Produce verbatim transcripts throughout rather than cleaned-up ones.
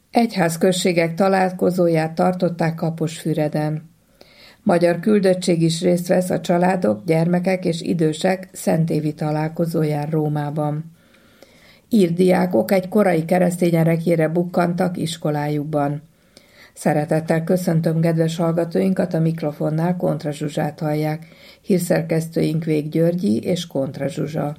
Egyházközségek találkozóját tartották Kaposfüreden. Magyar küldöttség is részt vesz a családok, gyermekek és idősek szentévi találkozóján Rómában. Ír diákok egy korai keresztény ereklyére bukkantak iskolájukban. Szeretettel köszöntöm kedves hallgatóinkat, a mikrofonnál Kontra Zsuzsát hallják, hírszerkesztőink Vég Györgyi és Kontra Zsuzsa.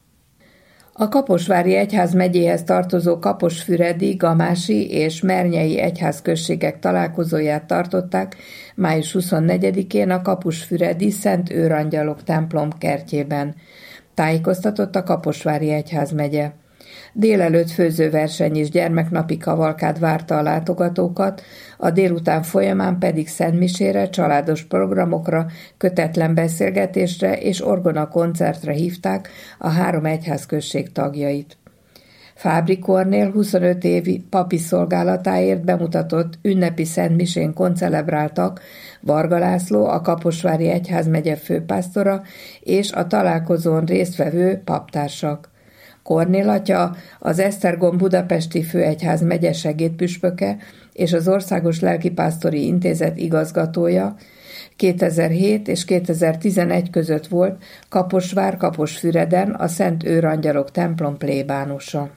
A Kaposvári egyházmegyéhez tartozó kaposfüredi, gamási és mernyei egyházközségek találkozóját tartották május huszonnegyedikén a kaposfüredi Szent Őrangyalok templom kertjében. Tájékoztatott a Kaposvári egyházmegye. Délelőtt főzőverseny és gyermeknapi kavalkád várta a látogatókat, a délután folyamán pedig szentmisére, családos programokra, kötetlen beszélgetésre és orgona koncertre hívták a három egyházközség tagjait. Fábri Kornél huszonöt évi papi szolgálatáért bemutatott ünnepi szentmisén koncelebráltak Varga László, a Kaposvári egyházmegye főpásztora és a találkozón résztvevő paptársak. Kornél atya, az Esztergom budapesti főegyházmegye segédpüspöke és az Országos Lelkipásztori Intézet igazgatója, kétezer-hét és kétezer-tizenegy között volt Kaposvár-Kaposfüreden a Szent Őrangyalok templom plébánosa.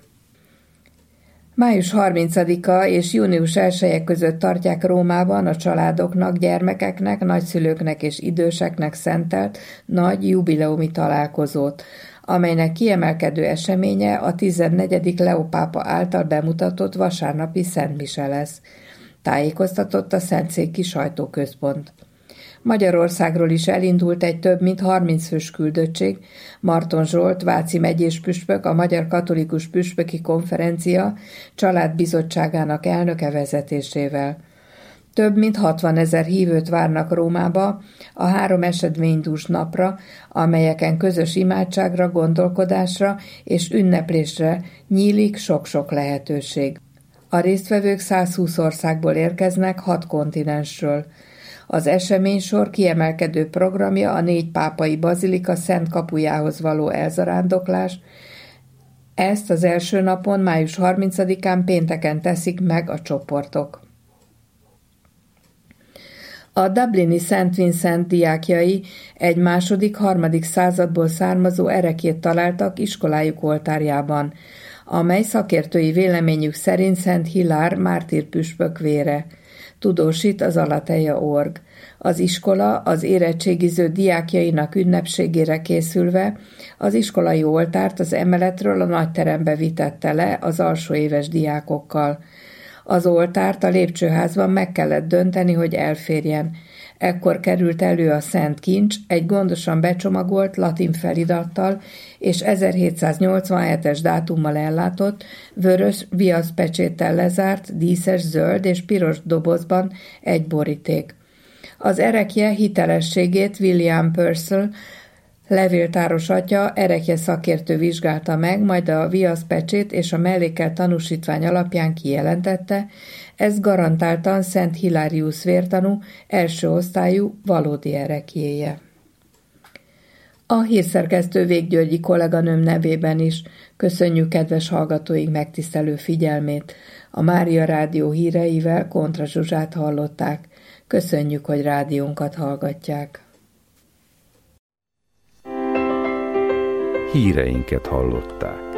május harmincadika és június elseje között tartják Rómában a családoknak, gyermekeknek, nagyszülőknek és időseknek szentelt nagy jubileumi találkozót, amelynek kiemelkedő eseménye a tizennegyedik Leó pápa által bemutatott vasárnapi szentmise lesz. Tájékoztatott a Szentszéki Sajtóközpont. Magyarországról is elindult egy több mint harminc fős küldöttség, Marton Zsolt, váci megyés püspök, a Magyar Katolikus Püspöki Konferencia családbizottságának elnöke vezetésével. Több mint hatvanezer hívőt várnak Rómába a három eseménydús napra, amelyeken közös imádságra, gondolkodásra és ünneplésre nyílik sok-sok lehetőség. A résztvevők százhúsz országból érkeznek, hat kontinensről. Az eseménysor kiemelkedő programja a négy pápai bazilika szent kapujához való elzarándoklás. Ezt az első napon, május harmincadikán pénteken teszik meg a csoportok. A dublini Szent Vincent diákjai egy második-harmadik századból származó ereklyét találtak iskolájuk oltárjában, amely szakértői véleményük szerint Szent Hilár mártírpüspök vére. Tudósít az Alateja org. Az iskola az érettségiző diákjainak ünnepségére készülve az iskolai oltárt az emeletről a nagyterembe vitette le az alsóéves diákokkal. Az oltárt a lépcsőházban meg kellett dönteni, hogy elférjen. Ekkor került elő a Szent Kincs, egy gondosan becsomagolt latin felirattal és ezerhétszáznyolcvanhetes dátummal ellátott, vörös viaszpecséttel lezárt, díszes, zöld és piros dobozban egy boríték. Az erekje hitelességét William Purcell, levéltáros atya, erekje szakértő vizsgálta meg, majd a viaszpecsét és a mellékelt tanúsítvány alapján kijelentette, ez garantáltan Szent Hilárius vértanú, első osztályú, valódi ereklyéje. A hírszerkesztő Vég Györgyi kolléganőm nevében is köszönjük kedves hallgatóink megtisztelő figyelmét. A Mária Rádió híreivel Kontra Zsuzsát hallották. Köszönjük, hogy rádiónkat hallgatják. Híreinket hallották.